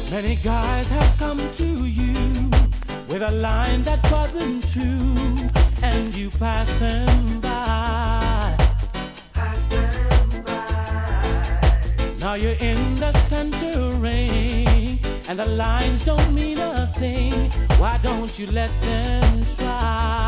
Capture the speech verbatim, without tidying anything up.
Many guys have come to you with a line that wasn't true, and you passed them by. Pass them by. Now you're in the center ring, and the lines don't mean a thing. Why don't you let them try?